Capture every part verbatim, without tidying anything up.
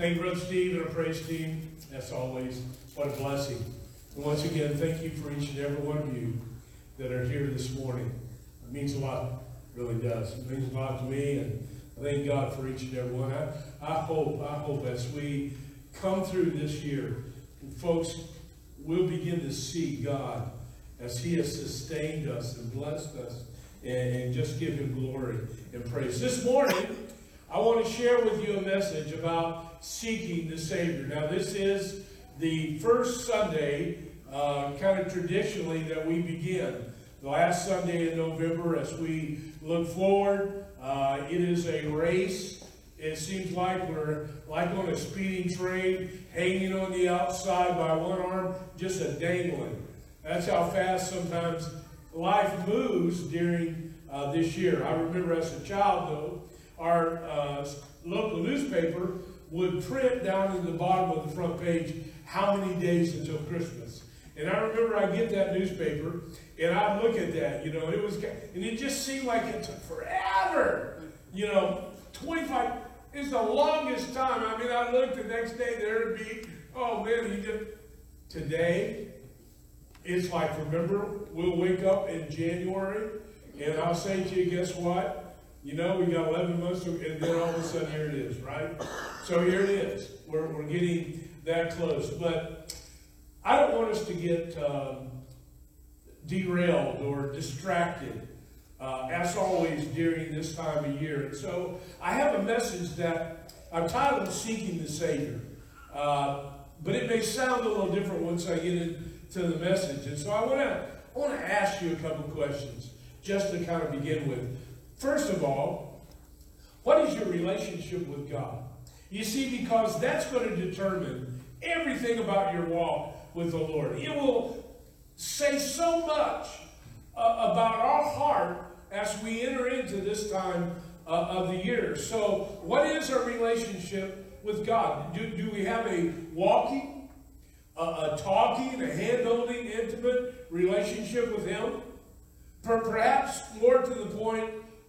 Thank you, Brother Steve, and our praise team. As always, what a blessing. And once again, thank you for each and every one of you that are here this morning. It means a lot, it really does. It means a lot to me, and I thank God for each and every one. I, I hope, I hope as we come through this year, folks, we'll begin to see God as He has sustained us and blessed us, and, and just give Him glory and praise. This morning, I want to share with you a message about seeking the Savior. Now, this is the first Sunday, uh, kind of traditionally, that we begin. The last Sunday in November, as we look forward, uh, it is a race. It seems like we're like on a speeding train, hanging on the outside by one arm, just a dangling. That's how fast sometimes life moves during uh, this year. I remember as a child, though, our uh, local newspaper would print down in the bottom of the front page how many days until Christmas. And I remember I get that newspaper and I look at that, you know, it was, and it just seemed like it took forever. You know, twenty-five is the longest time. I mean, I looked the next day, there would be, oh man, he just, today, it's like, remember, we'll wake up in January and I'll say to you, guess what? You know, we got eleven months, and then all of a sudden, here it is, right? So here it is. We're, we're getting that close. But I don't want us to get um, derailed or distracted, uh, as always, during this time of year. And so I have a message that I've titled Seeking the Savior. Uh, but it may sound a little different once I get into the message. And so I want to I want to ask you a couple questions just to kind of begin with. First of all, what is your relationship with God? You see, because that's going to determine everything about your walk with the Lord. It will say so much uh, about our heart as we enter into this time uh, of the year. So, what is our relationship with God? Do, do we have a walking, a, a talking, a hand-holding, intimate relationship with Him? Perhaps more to the point,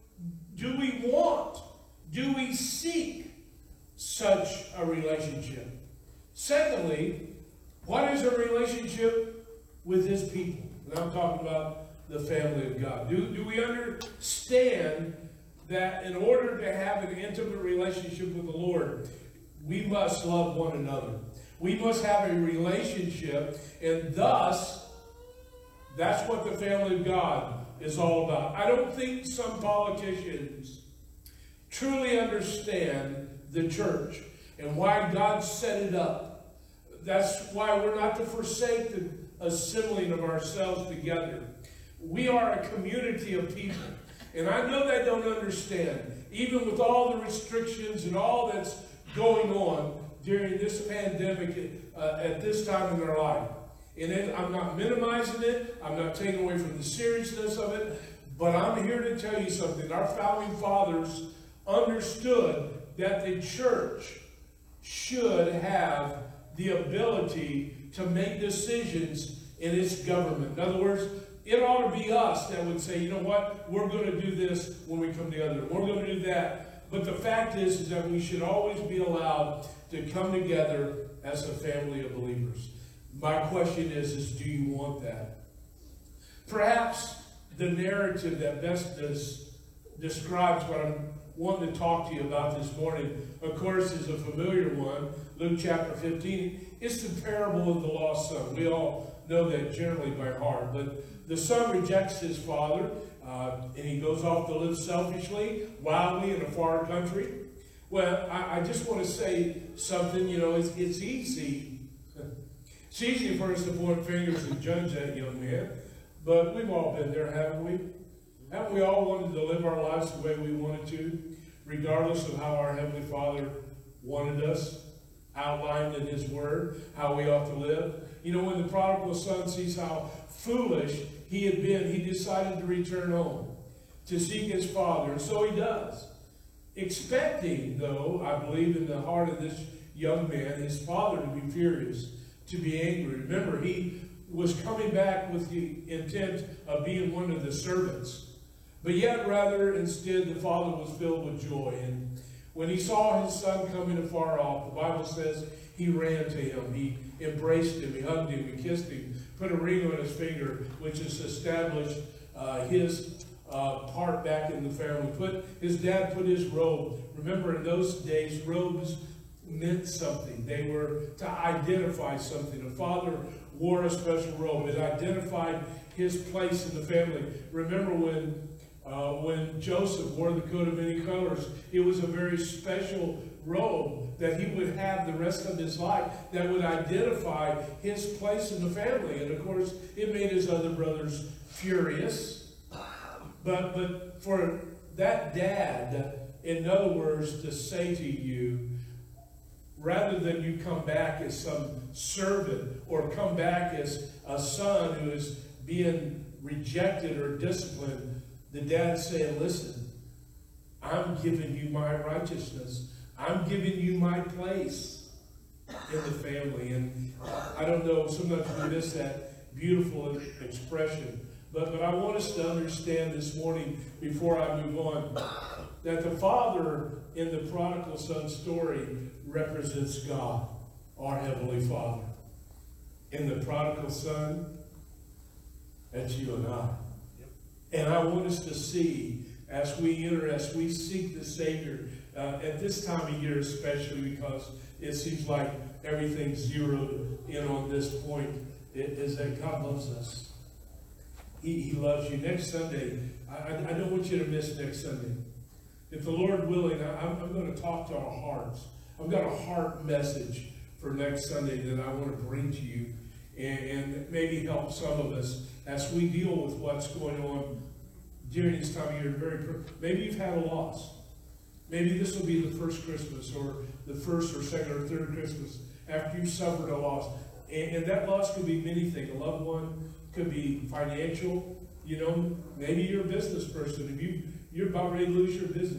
do we want, do we seek such a relationship? Secondly, what is our relationship with His people? And I'm talking about the family of God. Do, do we understand that in order to have an intimate relationship with the Lord, we must love one another? We must have a relationship, and thus, that's what the family of God is all about. I don't think some politicians truly understand the church and why God set it up. That's why we're not to forsake the assembling of ourselves together. We are a community of people. And I know they don't understand, even with all the restrictions and all that's going on during this pandemic uh, at this time in their life. And then I'm not minimizing it. I'm not taking away from the seriousness of it. But I'm here to tell you something. Our founding fathers understood that the church should have the ability to make decisions in its government. In other words, it ought to be us that would say, you know what, we're going to do this when we come together. We're going to do that. But the fact is, is that we should always be allowed to come together as a family of believers. My question is, is do you want that? Perhaps the narrative that best does, describes what I'm wanting to talk to you about this morning, of course, is a familiar one, Luke chapter fifteen. It's the parable of the lost son. We all know that generally by heart. But the son rejects his father, uh, and he goes off to live selfishly, wildly in a far country. Well, I, I just want to say something, you know, it's, it's easy. It's easy for us to point fingers and judge that young man, but we've all been there, haven't we? Haven't we all wanted to live our lives the way we wanted to, regardless of how our Heavenly Father wanted us, outlined in His Word, how we ought to live? You know, when the prodigal son sees how foolish he had been, he decided to return home to seek his father, and so he does. Expecting, though, I believe in the heart of this young man, his father to be furious, to be angry. Remember, he was coming back with the intent of being one of the servants. But yet, rather, instead, the father was filled with joy. And When he saw his son coming afar off, the Bible says he ran to him. He embraced him. He hugged him. He kissed him. Put a ring on his finger, which has established uh, his uh, part back in the family. Put his dad put his robe. Remember, in those days, robes meant something. They were to identify something. A father wore a special robe. It identified his place in the family. Remember when uh, when Joseph wore the coat of many colors, it was a very special robe that he would have the rest of his life that would identify his place in the family. And of course, it made his other brothers furious. But, but for that dad, in other words, to say to you, rather than you come back as some servant or come back as a son who is being rejected or disciplined, the dad said, listen, I'm giving you my righteousness. I'm giving you my place in the family. And I don't know, sometimes we miss that beautiful expression. But, but I want us to understand this morning, before I move on, that the father in the prodigal son story represents God, our Heavenly Father. In the prodigal son, that's you and I. Yep. And I want us to see, as we enter, as we seek the Savior, uh, at this time of year especially, because it seems like everything's zeroed in on this point, it, is that God loves us. He, he loves you. Next Sunday, I, I don't want you to miss next Sunday. If the Lord willing, I, I'm, I'm going to talk to our hearts. I've got a heart message for next Sunday that I want to bring to you and, and maybe help some of us as we deal with what's going on during this time of year. Very, maybe you've had a loss. Maybe this will be the first Christmas or the first or second or third Christmas after you've suffered a loss. And, and that loss could be many things. A loved one, could be financial. You know, maybe you're a business person. If you, you're about ready to lose your business.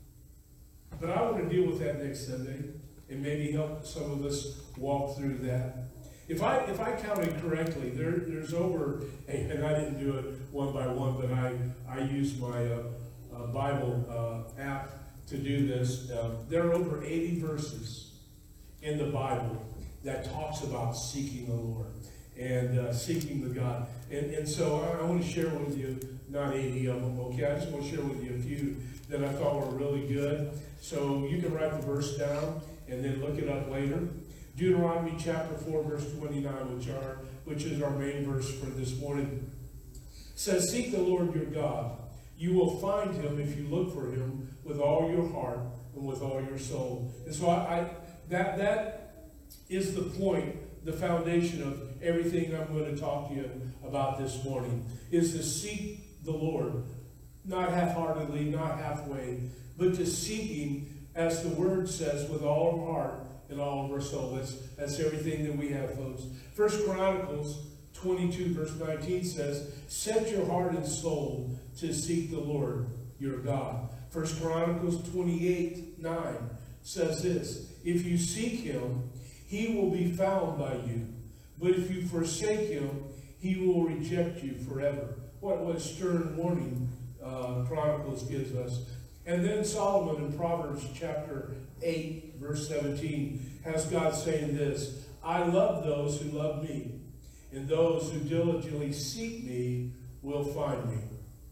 But I want to deal with that next Sunday and maybe help some of us walk through that. If I if I counted correctly, there there's over, and I didn't do it one by one, but I, I used my uh, uh, Bible uh, app to do this. Uh, there are over eighty verses in the Bible that talks about seeking the Lord and uh, seeking the God. And, and so I, I want to share with you, not eighty of them, okay? I just want to share with you a few that I thought were really good. So you can write the verse down and then look it up later. Deuteronomy chapter four, verse twenty-nine, which are which is our main verse for this morning, says, "Seek the Lord your God. You will find him if you look for him with all your heart and with all your soul." And so I, I that that is the point, the foundation of everything I'm going to talk to you about this morning, is to seek the Lord, not half-heartedly, not halfway, but to seeking, as the word says, with all our heart and all of our soul. That's, that's everything that we have, folks. First Chronicles twenty-two, verse nineteen says, "Set your heart and soul to seek the Lord your God." First Chronicles twenty-eight, nine says this, "If you seek him, he will be found by you. But if you forsake him, he will reject you forever." What, what a stern warning uh, Chronicles gives us. And then Solomon in Proverbs chapter eight, verse seventeen, has God saying this, "I love those who love me, and those who diligently seek me will find me."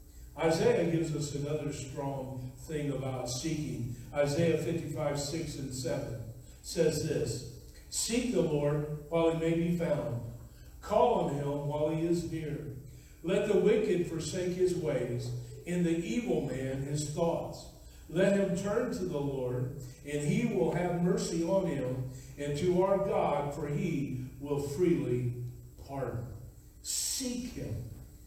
Isaiah gives us another strong thing about seeking. Isaiah fifty-five, six and seven says this, "Seek the Lord while he may be found. Call on him while he is near. Let the wicked forsake his ways, and the evil man his thoughts. Let him turn to the Lord, and he will have mercy on him, and to our God, for he will freely pardon." Seek him.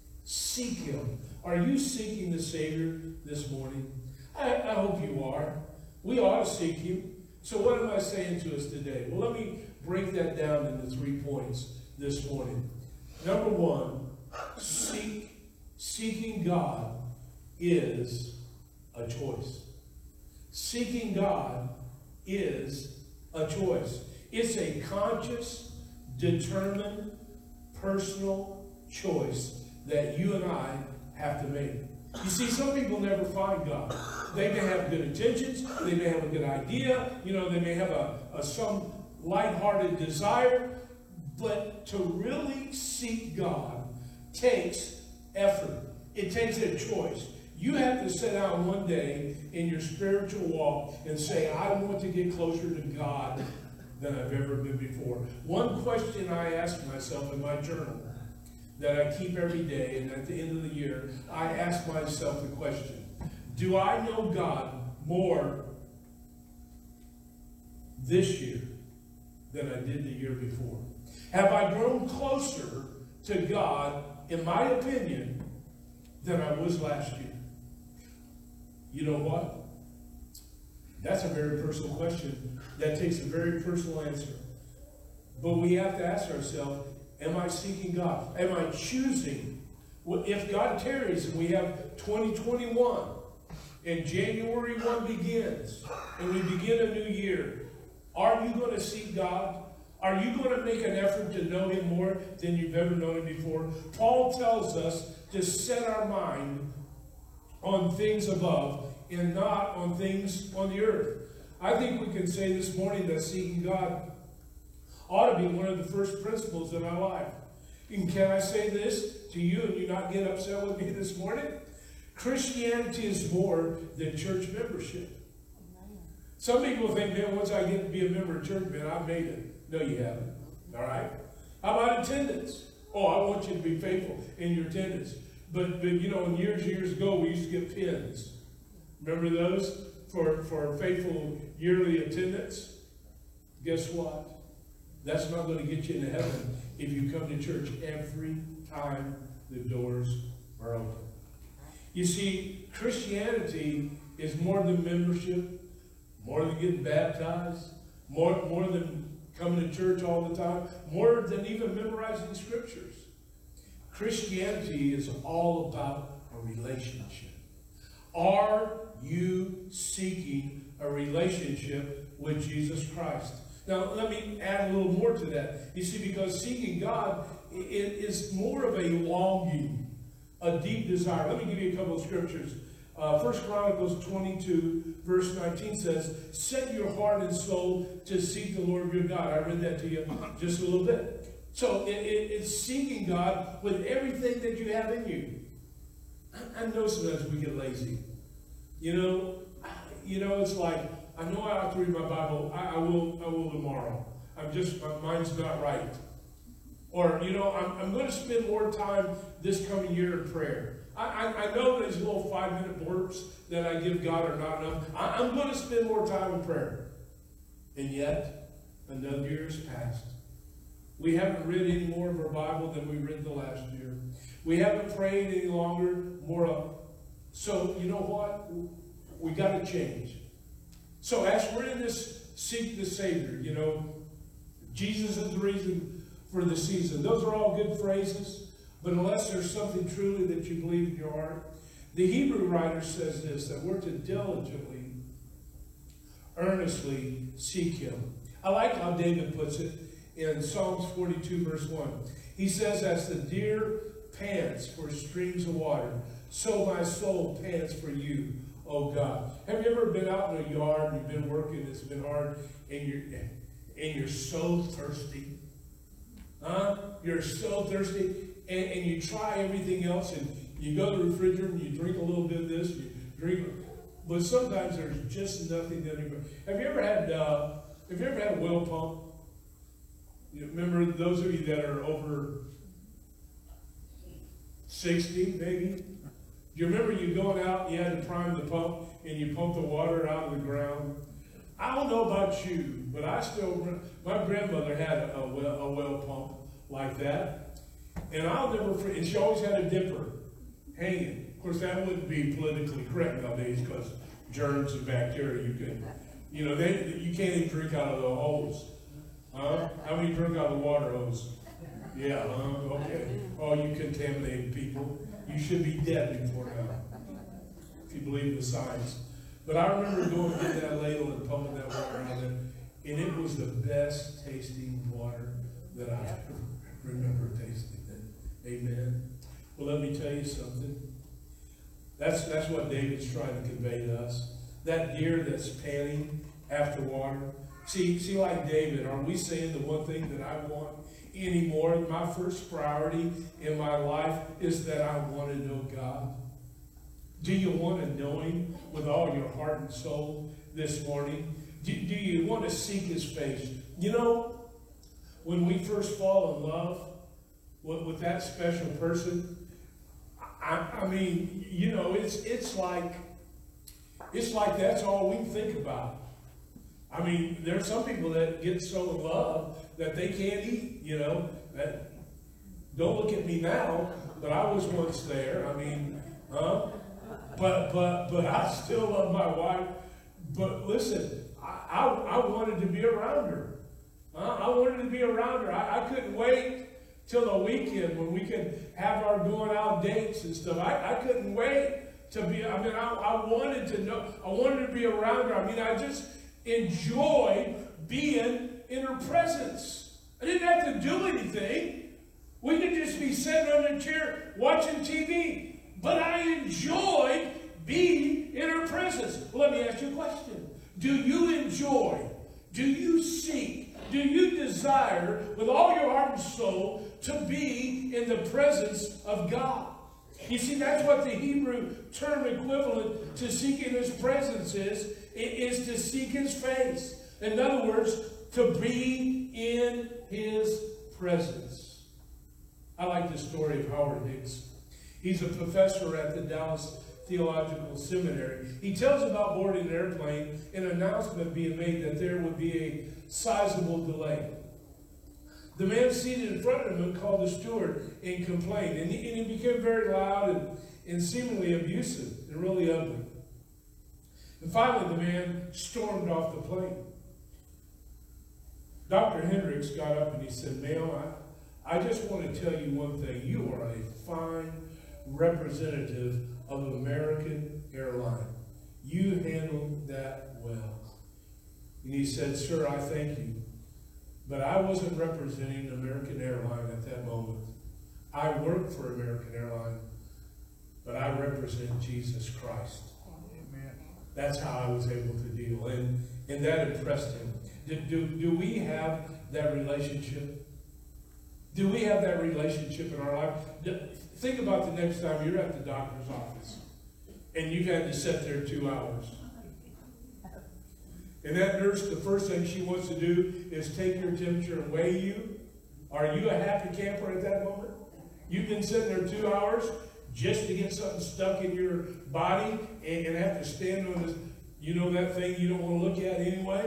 Seek him. Are you seeking the Savior this morning? I, I hope you are. We ought to seek him. So what am I saying to us today? Well, let me break that down into three points this morning. Number one, seek, seeking God is a choice. Seeking God is a choice. It's a conscious, determined, personal choice that you and I have to make. You see, some people never find God. They may have good intentions. They may have a good idea. You know, they may have a, a some lighthearted desire. But to really seek God takes effort. It takes a choice. You have to sit down one day in your spiritual walk and say, I want to get closer to God than I've ever been before. One question I ask myself in my journal that I keep every day, and at the end of the year, I ask myself the question, do I know God more this year than I did the year before? Have I grown closer to God, in my opinion, than I was last year? You know what? That's a very personal question. That takes a very personal answer. But we have to ask ourselves, am I seeking God? Am I choosing? If God tarries and we have twenty twenty-one and January first begins and we begin a new year, are you going to seek God? Are you going to make an effort to know Him more than you've ever known Him before? Paul tells us to set our mind on things above and not on things on the earth. I think we can say this morning that seeking God ought to be one of the first principles in our life. And can I say this to you and you not get upset with me this morning? Christianity is more than church membership. Some people think, man, once I get to be a member of church, man, I've made it. No, you haven't. All right? How about attendance? Oh, I want you to be faithful in your attendance. But, but you know, years years ago, we used to get pins. Remember those for, for faithful yearly attendance? Guess what? That's not going to get you into heaven if you come to church every time the doors are open. You see, Christianity is more than membership, more than getting baptized, more, more than coming to church all the time, more than even memorizing scriptures. Christianity is all about a relationship. Are you seeking a relationship with Jesus Christ? Now, let me add a little more to that. You see, because seeking God is more of a longing, a deep desire. Let me give you a couple of scriptures. Uh, First Chronicles twenty-two, verse nineteen says, set your heart and soul to seek the Lord your God. I read that to you just a little bit. So it, it, it's seeking God with everything that you have in you. I, I know sometimes we get lazy. You know, you know, it's like, I know I have to read my Bible. I, I will I will tomorrow. I'm just, my mind's not right. Or, you know, I'm, I'm going to spend more time this coming year in prayer. I, I, I know these little five-minute blurbs that I give God are not enough. I, I'm going to spend more time in prayer. And yet, another year has passed. We haven't read any more of our Bible than we read the last year. We haven't prayed any longer, more of. So, you know what? We got to change. So as we're in this seek the Savior, you know, Jesus is the reason for the season. Those are all good phrases. But unless there's something truly that you believe in your heart, the Hebrew writer says this, that we're to diligently, earnestly seek Him. I like how David puts it in Psalms forty-two, verse one. He says, as the deer pants for streams of water, so my soul pants for you, O God. Have you ever been out in a yard and you've been working, it's been hard, and you're, and you're so thirsty? Huh? You're so thirsty. And, and you try everything else, and you go to the refrigerator and you drink a little bit of this, you drink, but sometimes there's just nothing that anybody. Have you ever had? Uh, have you ever had a well pump? You remember those of you that are over sixty, maybe? Do you remember you going out and you had to prime the pump and you pump the water out of the ground? I don't know about you, but I still. My grandmother had a, a, well, a well pump like that. And I'll never forget, and she always had a dipper hanging. Of course, that wouldn't be politically correct nowadays because germs and bacteria, you can, you know, they, you can't even drink out of the hose. Huh? How many drink out of the water hose? Yeah, huh? Okay. Oh, you contaminated people. You should be dead before now, if you believe the science. But I remember going to get that ladle and pumping that water out of it, and it was the best tasting water that I ever remember tasting. Amen. Well, let me tell you something. That's, that's what David's trying to convey to us. That deer that's panting after water. See, see, like David, are we saying the one thing that I want anymore? My first priority in my life is that I want to know God. Do you want to know Him with all your heart and soul this morning? Do, do you want to seek His face? You know, when we first fall in love with, with that special person, I, I mean, you know, it's it's like it's like that's all we think about. I mean, there are some people that get so in love that they can't eat, you know. That, don't look at me now, but I was once there. I mean, huh? But but but I still love my wife. But listen, I I, I wanted to be around her. Huh? I wanted to be around her. I, I couldn't wait till the weekend when we could have our going out dates and stuff. I, I couldn't wait to be. I mean, I, I wanted to know. I wanted to be around her. I mean, I just enjoy being in her presence. I didn't have to do anything. We could just be sitting on the chair watching T V. But I enjoyed being in her presence. Well, let me ask you a question. Do you enjoy, do you seek, do you desire with all your heart and soul to be in the presence of God? You see, that's what the Hebrew term equivalent to seeking His presence is. It is to seek His face. In other words, to be in His presence. I like the story of Howard Hicks. He's a professor at the Dallas Theological Seminary. He tells about boarding an airplane and an announcement being made that there would be a sizable delay. The man seated in front of him called the steward and complained. And he, and he became very loud and, and seemingly abusive and really ugly. And finally, the man stormed off the plane. Doctor Hendricks got up and he said, "Ma'am, I, I just want to tell you one thing. You are a fine representative of American Airline. You handled that well." And he said, "Sir, I thank you. But I wasn't representing American Airline at that moment. I work for American Airline, but I represent Jesus Christ." Amen. That's how I was able to deal. And, and that impressed him. Do, do, do we have that relationship? Do we have that relationship in our life? Do, think about the next time you're at the doctor's office and you've had to sit there two hours. And that nurse, the first thing she wants to do is take your temperature and weigh you. Are you a happy camper at that moment? You've been sitting there two hours just to get something stuck in your body and, and have to stand on this, you know, that thing you don't want to look at anyway?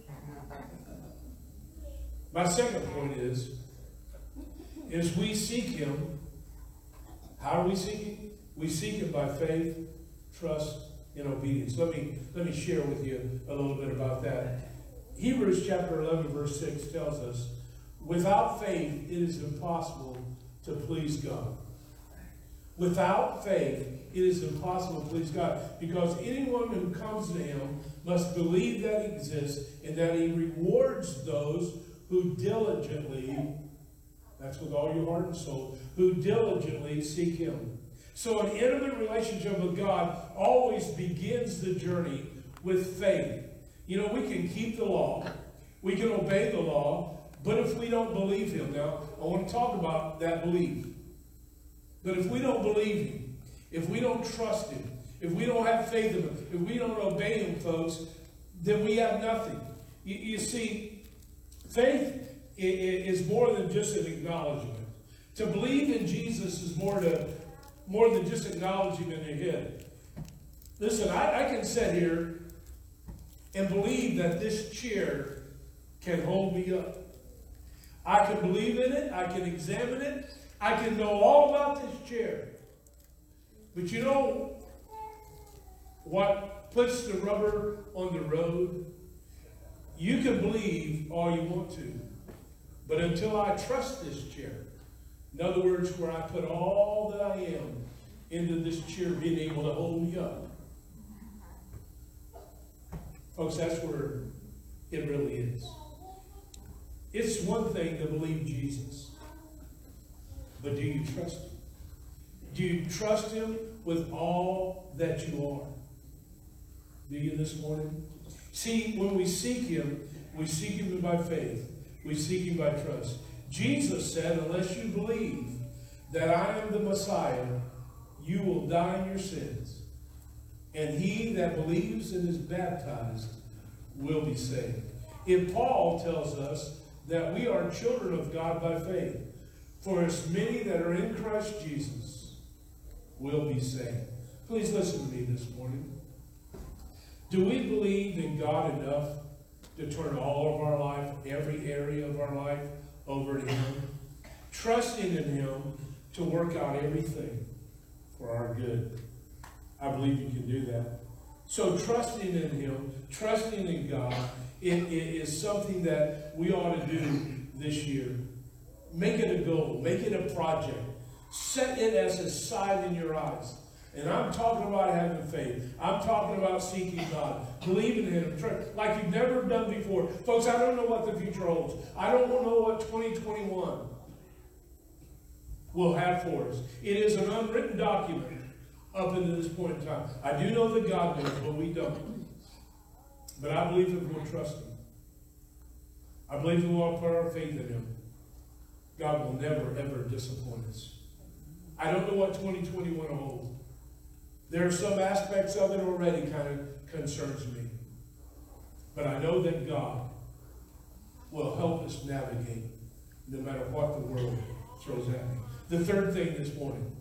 My second point is, is we seek Him. How do we seek Him? We seek Him by faith, trust, and obedience. Let me, let me share with you a little bit about that. Hebrews chapter eleven, verse six tells us, without faith, it is impossible to please God. Without faith, it is impossible to please God, because anyone who comes to Him must believe that He exists and that He rewards those who diligently, that's with all your heart and soul, who diligently seek Him. So an intimate relationship with God always begins the journey with faith. You know, we can keep the law, we can obey the law, but if we don't believe Him, now I want to talk about that belief. But if we don't believe Him, if we don't trust Him, if we don't have faith in Him, if we don't obey Him, folks, then we have nothing. You, you see, faith is more than just an acknowledgement. To believe in Jesus is more to more than just acknowledging in your head. Listen, I, I can sit here and believe that this chair can hold me up. I can believe in it. I can examine it. I can know all about this chair. But you know what puts the rubber on the road? You can believe all you want to, but until I trust this chair, in other words, where I put all that I am into this chair being able to hold me up, folks, that's where it really is. It's one thing to believe Jesus, but do you trust Him? Do you trust him with all that you are? Do you this morning? See, when we seek him, we seek him by faith. We seek him by trust. Jesus said, unless you believe that I am the Messiah, you will die in your sins. And he that believes and is baptized will be saved. And Paul tells us that we are children of God by faith. For as many that are in Christ Jesus will be saved. Please listen to me this morning. Do we believe in God enough to turn all of our life, every area of our life, over to him? Trusting in him to work out everything for our good. I believe you can do that. So trusting in him, trusting in God, it, it is something that we ought to do this year. Make it a goal. Make it a project. Set it as a sight in your eyes. And I'm talking about having faith. I'm talking about seeking God. Believing in him. Like you've never done before. Folks, I don't know what the future holds. I don't know what twenty twenty-one will have for us. It is an unwritten document up until this point in time. I do know that God knows, but we don't. But I believe that we'll trust him. I believe that we'll put our faith in him. God will never, ever disappoint us. I don't know what twenty twenty-one will hold. There are some aspects of it already kind of concerns me. But I know that God will help us navigate no matter what the world throws at me. The third thing this morning,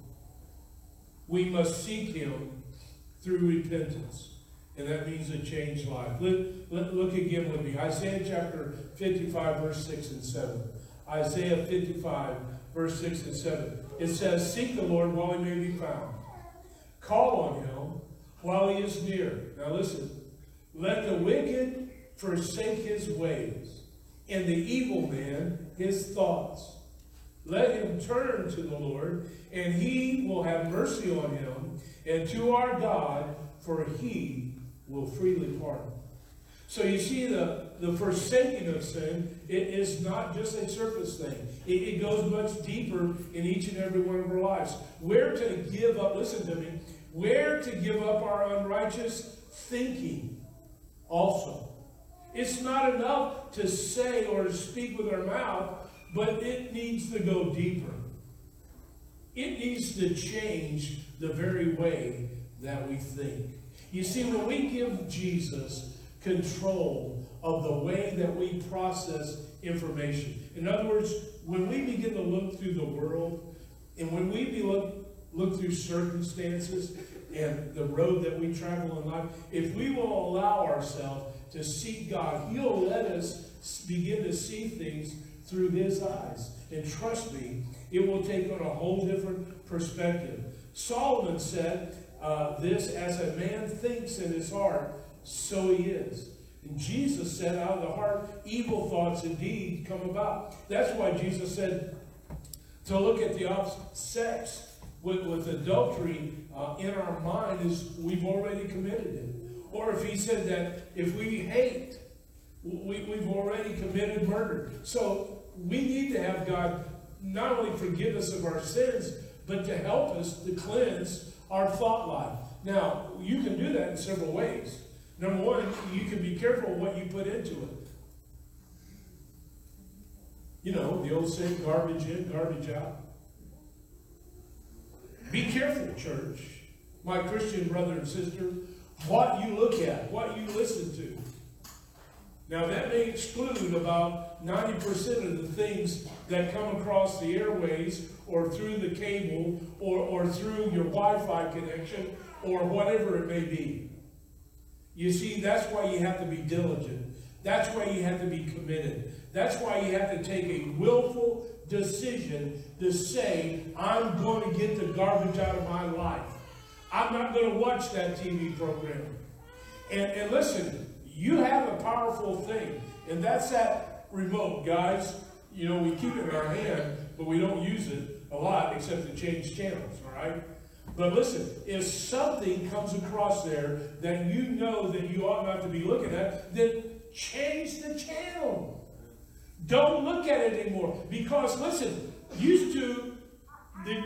we must seek him through repentance. And that means a changed life. Look, look, look again with me. Isaiah chapter fifty-five, verse six and seven. Isaiah fifty-five, verse six and seven. It says, seek the Lord while he may be found. Call on him while he is near. Now listen. Let the wicked forsake his ways, and the evil man his thoughts. Let him turn to the Lord, and he will have mercy on him, and to our God, for he will freely pardon. So you see, the, the forsaking of sin, it is not just a surface thing. It, it goes much deeper in each and every one of our lives. Where to give up, listen to me, where to give up our unrighteous thinking also. It's not enough to say or to speak with our mouth, but it needs to go deeper. It needs to change the very way that we think. You see, when we give Jesus control of the way that we process information. In other words, when we begin to look through the world, and when we be look, look through circumstances and the road that we travel in life, if we will allow ourselves to seek God, he'll let us begin to see things through his eyes. And trust me, it will take on a whole different perspective. Solomon said uh, this, as a man thinks in his heart, so he is. And Jesus said, out of the heart, evil thoughts indeed come about. That's why Jesus said to look at the opposite sex with, with adultery uh, in our mind is we've already committed it. Or if he said that if we hate, we, we've already committed murder. So we need to have God not only forgive us of our sins, but to help us to cleanse our thought life. Now, you can do that in several ways. Number one, you can be careful what you put into it. You know, the old saying, garbage in, garbage out. Be careful, church, my Christian brother and sister, what you look at, what you listen to. Now, that may exclude about ninety percent of the things that come across the airways or through the cable or, or through your Wi-Fi connection or whatever it may be. You see, that's why you have to be diligent. That's why you have to be committed. That's why you have to take a willful decision to say, I'm going to get the garbage out of my life. I'm not going to watch that T V program. And, and listen, you have a powerful thing, and that's that remote, guys. You know, we keep it in our hand, but we don't use it a lot except to change channels, all right? But listen, if something comes across there that you know that you ought not to be looking at, then change the channel. Don't look at it anymore. Because, listen, used to, the, the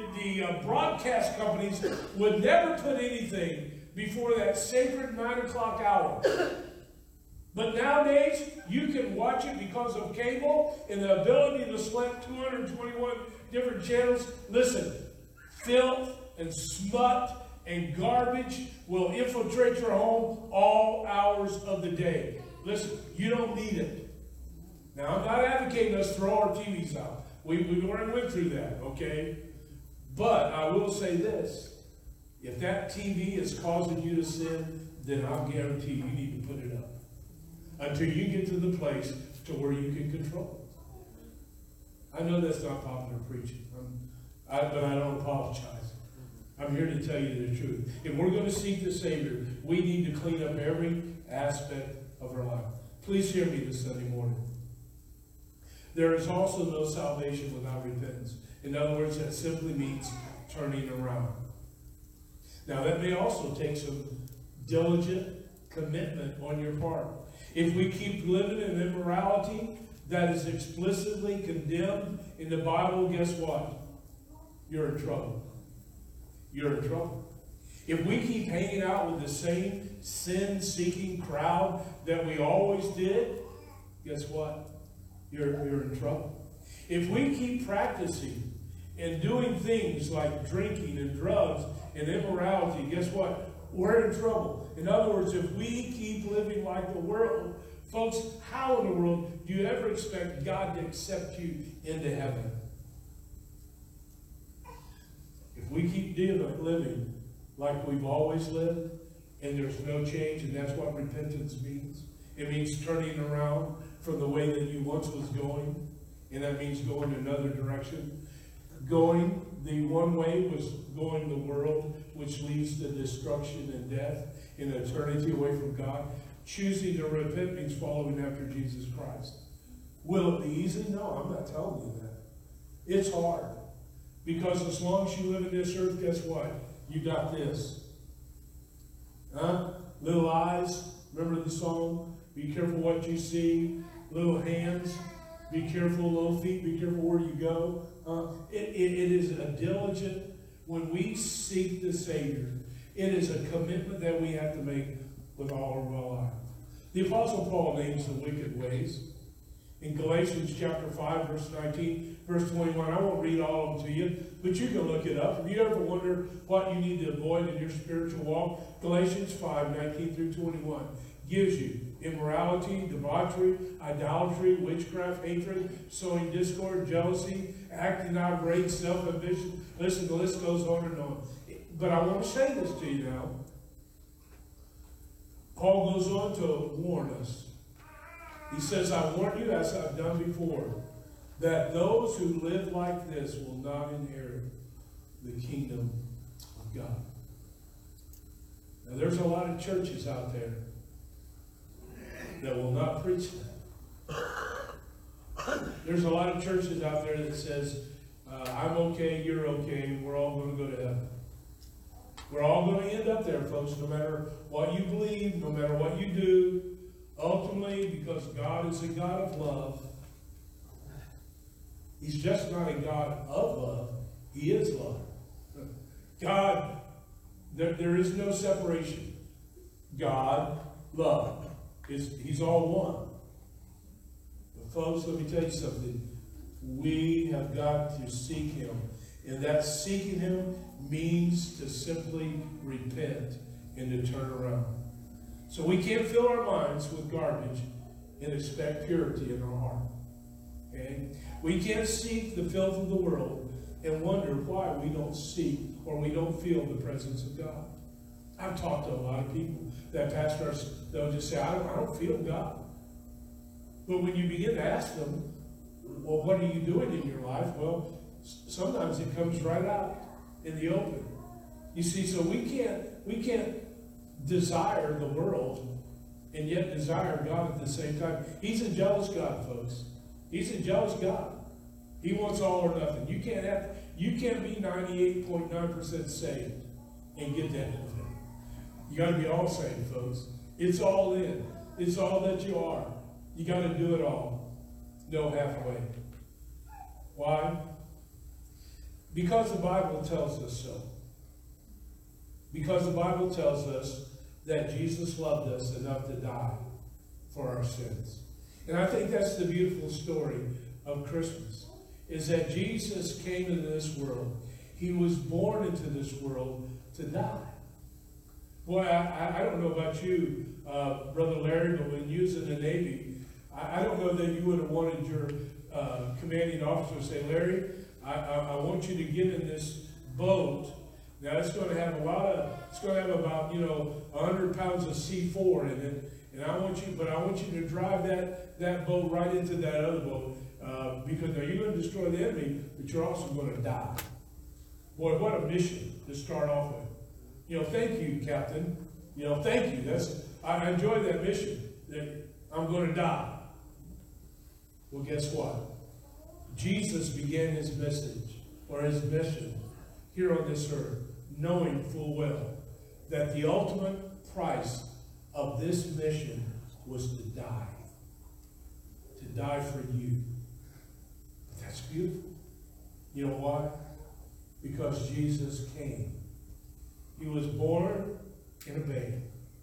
uh, broadcast companies would never put anything before that sacred nine o'clock hour. But nowadays, you can watch it because of cable and the ability to select two hundred twenty-one different channels. Listen, filth and smut and garbage will infiltrate your home all hours of the day. Listen, you don't need it. Now, I'm not advocating us throw our T Vs out. We, we already went through that, okay? But I will say this. If that T V is causing you to sin, then I'll guarantee you need to put it up. Until you get to the place to where you can control it. I know that's not popular preaching, I'm, I, but I don't apologize. I'm here to tell you the truth. If we're going to seek the Savior, we need to clean up every aspect of our life. Please hear me this Sunday morning. There is also no salvation without repentance. In other words, that simply means turning around. Now, that may also take some diligent commitment on your part. If we keep living in immorality that is explicitly condemned in the Bible, guess what? You're in trouble. You're in trouble. If we keep hanging out with the same sin-seeking crowd that we always did, guess what? You're, you're in trouble. If we keep practicing and doing things like drinking and drugs and immorality, guess what? We're in trouble. In other words, if we keep living like the world, folks, how in the world do you ever expect God to accept you into heaven? If we keep living like we've always lived, and there's no change, and that's what repentance means. It means turning around from the way that you once was going, and that means going another direction. Going the one way was going the world, which leads to destruction and death and eternity away from God. Choosing to repent means following after Jesus Christ. Will it be easy? No, I'm not telling you that. It's hard. Because as long as you live in this earth, guess what? You got this. Huh? Little eyes. Remember the song? Be careful what you see. Little hands. Be careful, little feet. Be careful where you go. Uh, it, it, it is a diligent, when we seek the Savior, it is a commitment that we have to make with all of our life. The Apostle Paul names the wicked ways. In Galatians chapter five, verse nineteen, verse twenty-one, I won't read all of them to you, but you can look it up. If you ever wonder what you need to avoid in your spiritual walk, Galatians five, nineteen through twenty-one gives you immorality, debauchery, idolatry, witchcraft, hatred, sowing discord, jealousy, acting out of rage, self-ambition. Listen, the list goes on and on. But I want to say this to you now. Paul goes on to warn us. He says, I warn you, as I've done before, that those who live like this will not inherit the kingdom of God. Now, there's a lot of churches out there that will not preach that. There's a lot of churches out there that says, uh, I'm okay, you're okay, we're all going to go to heaven. We're all going to end up there, folks, no matter what you believe, no matter what you do. Ultimately, because God is a God of love, He's just not a God of love, He is love. God, there, there is no separation. God, love. Is, he's all one. But folks, let me tell you something. We have got to seek Him. And that seeking Him means to simply repent and to turn around. So we can't fill our minds with garbage and expect purity in our heart. Okay? We can't seek the filth of the world and wonder why we don't seek or we don't feel the presence of God. I've talked to a lot of people that pastors, they'll just say, I don't, I don't feel God. But when you begin to ask them, well, what are you doing in your life? Well, sometimes it comes right out in the open. You see, so we can't, we can't desire the world and yet desire God at the same time. He's a jealous God, folks. He's a jealous God. He wants all or nothing. You can't have, you can't be ninety-eight point nine percent saved and get that in. You got to be all saved, folks. It's all in. It's all that you are. You got to do it all. No halfway. Why? Because the Bible tells us so. Because the Bible tells us that Jesus loved us enough to die for our sins. And I think that's the beautiful story of Christmas, is that Jesus came into this world. He was born into this world to die. Boy, I, I don't know about you, uh, Brother Larry, but when you was in the Navy, I, I don't know that you would have wanted your uh, commanding officer to say, Larry, I, I, I want you to get in this boat. Now, it's going to have a lot of, it's going to have about, you know, one hundred pounds of C four in it. And I want you, but I want you to drive that, that boat right into that other boat. Uh, because now you're going to destroy the enemy, but you're also going to die. Boy, what a mission to start off with. You know, thank you, Captain. You know, thank you. That's I enjoy that mission. That I'm going to die. Well, guess what? Jesus began his message, or his mission, here on this earth, knowing full well that the ultimate price of this mission was to die. To die for you. But that's beautiful. You know why? Because Jesus came. He was born in a baby.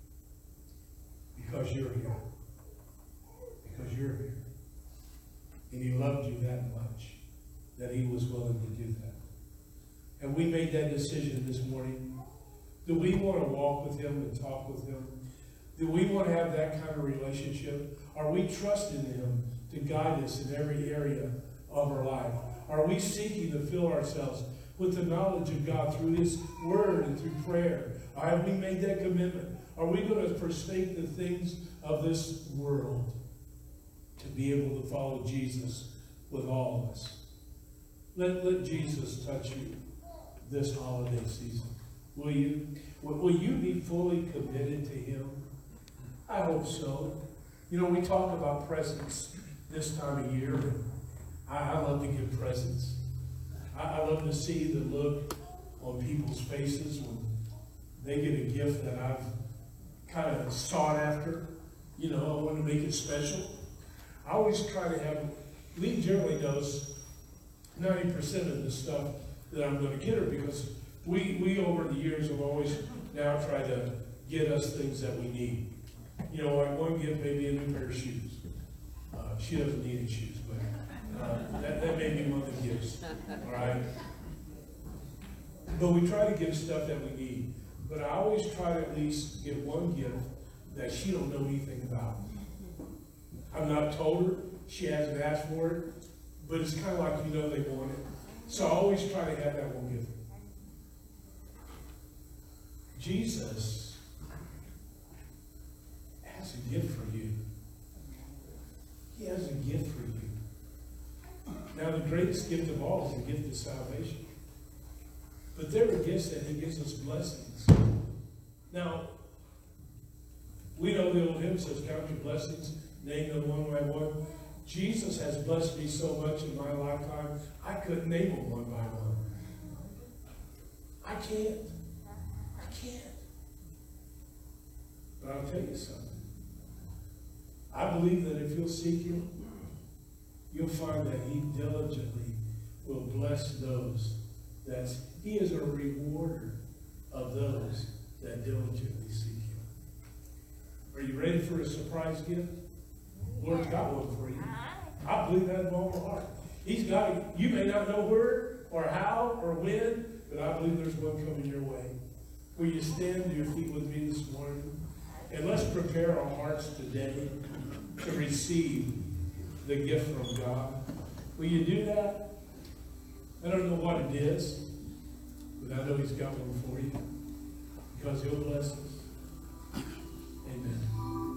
Because you're here. Because you're here. And he loved you that much that he was willing to do that. And we made that decision this morning. Do we want to walk with him and talk with him? Do we want to have that kind of relationship? Are we trusting him to guide us in every area of our life? Are we seeking to fill ourselves with the knowledge of God through his word and through prayer? Or have we made that commitment? Are we going to forsake the things of this world to be able to follow Jesus with all of us? Let, let Jesus touch you this holiday season. Will you? Will, will you be fully committed to him? I hope so. You know, we talk about presents this time of year. And I, I love to give presents. I, I love to see the look on people's faces when they get a gift that I've kind of sought after. You know, I want to make it special. I always try to have, Lee generally knows ninety percent of the stuff that I'm going to get her, because we, we over the years have always now tried to get us things that we need. You know, like one gift may be a new pair of shoes. Uh, she doesn't need any shoes, but uh, that, that may be one of the gifts. All right? But we try to give stuff that we need. But I always try to at least get one gift that she don't know anything about. I've not told her. She hasn't asked for it. But it's kind of like, you know, they want it. So I always try to have that one gift. Jesus has a gift for you. He has a gift for you. Now, the greatest gift of all is the gift of salvation. But there are gifts that he gives us blessings. Now, we know the old hymn says, count your blessings, name them one by one. Jesus has blessed me so much in my lifetime, I couldn't name them one by one. I can't. I can't. But I'll tell you something. I believe that if you'll seek him, you'll find that he diligently will bless those. That's, he is a rewarder of those that diligently seek him. Are you ready for a surprise gift? Lord's got one for you. I believe that with all my heart. He's got it. You may not know where or how or when, but I believe there's one coming your way. Will you stand to your feet with me this morning? And let's prepare our hearts today to receive the gift from God. Will you do that? I don't know what it is, but I know he's got one for you, because he'll bless us.